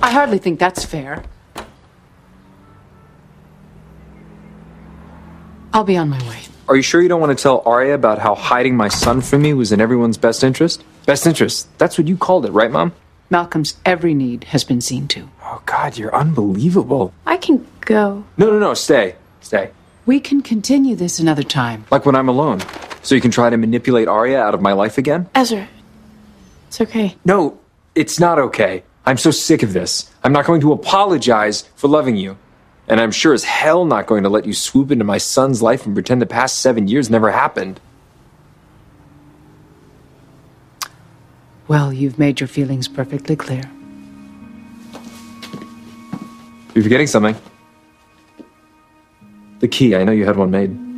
I hardly think that's fair. I'll be on my way. Are you sure you don't want to tell Arya about how hiding my son from me was in everyone's best interest? Best interest. That's what you called it, right, Mom? Malcolm's every need has been seen to. Oh, God, you're unbelievable. I can go. No, stay. Stay. We can continue this another time. Like when I'm alone. So you can try to manipulate Arya out of my life again? Ezra, it's okay. No, it's not okay. I'm so sick of this. I'm not going to apologize for loving you. And I'm sure as hell not going to let you swoop into my son's life and pretend the past 7 years never happened. Well, you've made your feelings perfectly clear. You're forgetting something. The key, I know you had one made.